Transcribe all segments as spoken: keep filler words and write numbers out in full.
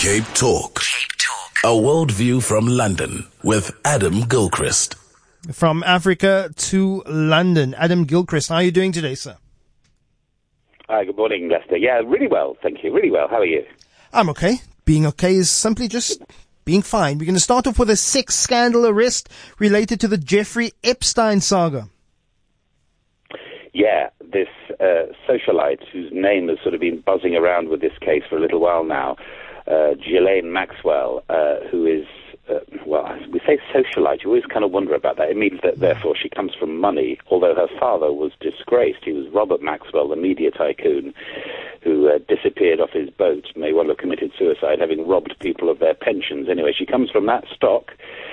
Cape Talk. Cape Talk. A worldview from London with Adam Gilchrist. From Africa to London, Adam Gilchrist. How are you doing today, sir? Hi, good morning, Lester. Yeah, really well, thank you. Really well. How are you? I'm okay. Being okay is simply just being fine. We're going to start off with a sex scandal arrest related to the Jeffrey Epstein saga. Yeah, this uh, socialite whose name has sort of been buzzing around with this case for a little while now, uh, Ghislaine Maxwell, uh, who is, uh, well, we say socialite, you always kind of wonder about that. It means that, therefore, she comes from money, although her father was disgraced. He was Robert Maxwell, the media tycoon, who uh, disappeared off his boat, may well have committed suicide, having robbed people of their pensions. Anyway, she comes from that stock,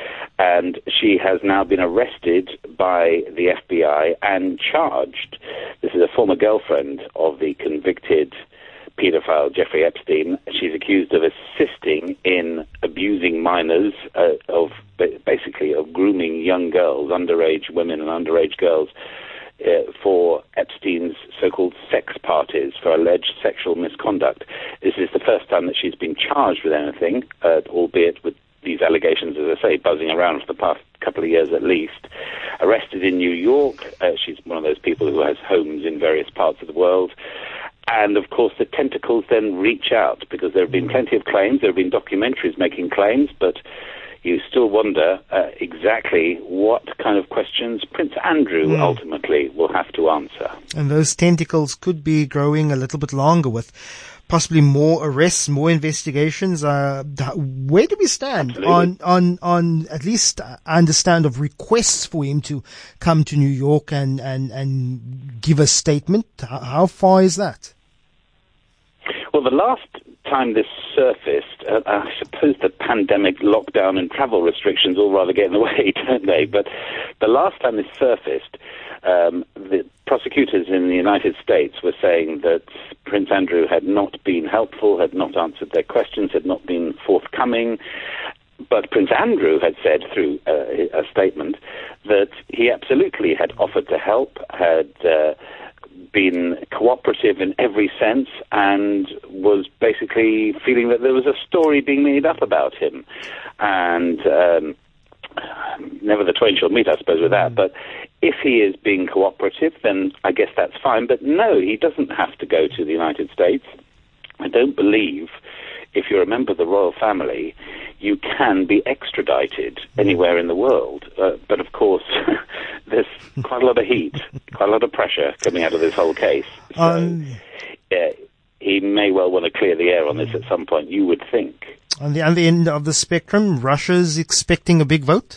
and she has now been arrested by the F B I and charged. This is a former girlfriend of the convicted paedophile Jeffrey Epstein. She's accused of assisting in abusing minors, uh, of basically of grooming young girls, underage women and underage girls, uh, for Epstein's so-called sex parties, for alleged sexual misconduct. This is the first time that she's been charged with anything, uh, albeit with these allegations, as I say, buzzing around for the past couple of years at least. Arrested in New York. Uh, she's one of those people who has homes in various parts of the world. And, of course, the tentacles then reach out, because there have been plenty of claims. There have been documentaries making claims, but you still wonder uh, exactly what kind of questions Prince Andrew mm. ultimately will have to answer. And those tentacles could be growing a little bit longer with possibly more arrests, more investigations. Uh, where do we stand Absolutely. on, on, on at least I understand of requests for him to come to New York and, and, and give a statement? How, how far is that? Well, the last time this surfaced, uh, I suppose the pandemic lockdown and travel restrictions all rather get in the way, don't they? But the last time this surfaced, um, the prosecutors in the United States were saying that Prince Andrew had not been helpful, had not answered their questions, had not been forthcoming. But Prince Andrew had said through uh, a statement that he absolutely had offered to help, had uh, been cooperative in every sense, and was basically feeling that there was a story being made up about him. And um, never the twain shall meet, I suppose, with that. But if he is being cooperative, then I guess that's fine. But no, he doesn't have to go to the United States. I don't believe, if you're a member of the royal family, you can be extradited anywhere in the world. Uh, but of course, there's quite a lot of heat, quite a lot of pressure coming out of this whole case. So um, uh, he may well want to clear the air on this at some point, you would think. On the, on the end of the spectrum, Russia's expecting a big vote?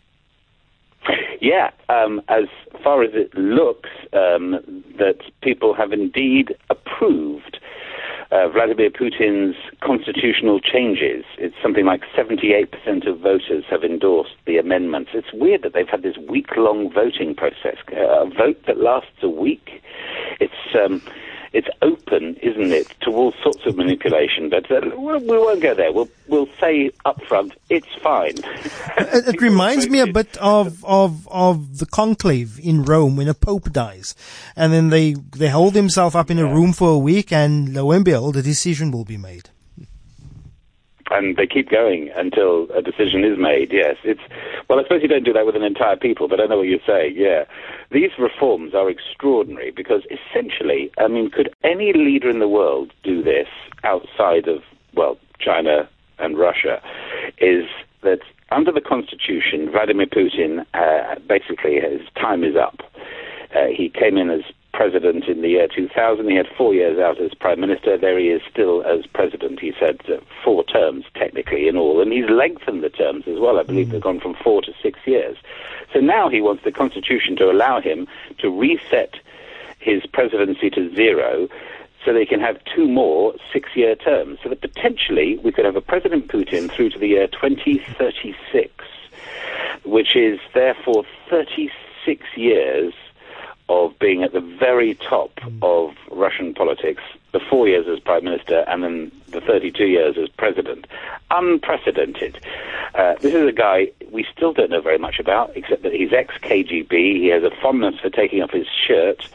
Yeah, um, as far as it looks, um, that people have indeed approved Uh, Vladimir Putin's constitutional changes. It's something like seventy-eight percent of voters have endorsed the amendments. It's weird that they've had this week-long voting process, uh, a vote that lasts a week. It's um, it's open, isn't it, to all sorts of manipulation, but uh, we won't go there. We'll we'll say up front, it's fine. It, it reminds me a bit of, of of the conclave in Rome when a pope dies, and then they, they hold themselves up in a room for a week, and lo and behold, a decision will be made. And they keep going until a decision is made, yes. It's well, I suppose you don't do that with an entire people, but I know what you're saying, yeah. These reforms are extraordinary because essentially, I mean, could any leader in the world do this outside of, well, China and Russia, is that under the Constitution, Vladimir Putin, uh, basically, his time is up. Uh, he came in as president in the year two thousand. He had four years out as prime minister. There he is still as president. He's had uh, four terms, technically, in all. And he's lengthened the terms as well. I believe mm. they've gone from four to six years. So now he wants the Constitution to allow him to reset his presidency to zero so they can have two more six-year terms. So that potentially we could have a President Putin through to the year twenty thirty-six, which is therefore thirty-six years of being at the very top of Russian politics, the four years as Prime Minister and then the thirty-two years as President. Unprecedented. Uh, this is a guy we still don't know very much about, except that he's ex-K G B. He has a fondness for taking off his shirt.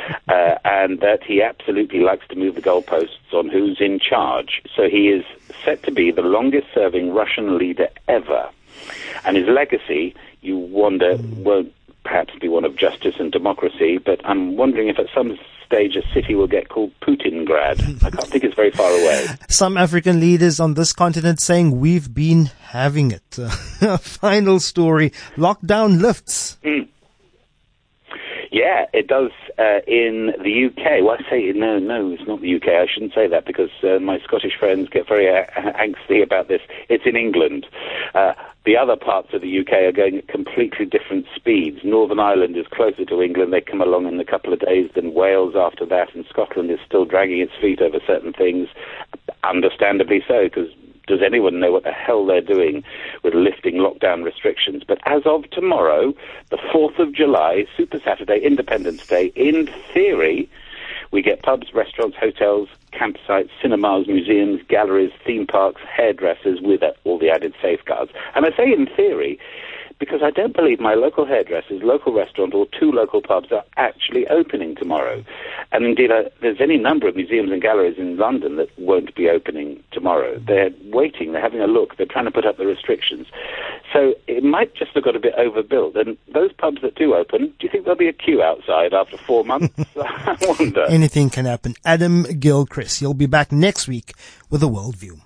uh, and that he absolutely likes to move the goalposts on who's in charge. So he is set to be the longest-serving Russian leader ever. And his legacy, you wonder, won't perhaps be one of justice and democracy, but I'm wondering if at some stage a city will get called Putingrad. I can't think it's very far away. Some African leaders on this continent saying we've been having it. Uh, final story, lockdown lifts. Mm. Yeah, it does uh, in the U K. Well, I say, no, no, it's not the U K. I shouldn't say that because uh, my Scottish friends get very uh, angsty about this. It's in England. Uh, the other parts of the U K are going at completely different speeds. Northern Ireland is closer to England. They come along in a couple of days than Wales after that, and Scotland is still dragging its feet over certain things, understandably so, because does anyone know what the hell they're doing with lifting lockdown restrictions? But as of tomorrow, the fourth of July, Super Saturday, Independence Day, in theory, we get pubs, restaurants, hotels, campsites, cinemas, museums, galleries, theme parks, hairdressers with all the added safeguards. And I say in theory because I don't believe my local hairdressers, local restaurant, or two local pubs are actually opening tomorrow. And indeed, uh, there's any number of museums and galleries in London that won't be opening tomorrow. They're waiting, they're having a look, they're trying to put up the restrictions. So it might just have got a bit overbuilt. And those pubs that do open, do you think there'll be a queue outside after four months? I wonder. Anything can happen. Adam Gilchrist, you'll be back next week with a worldview.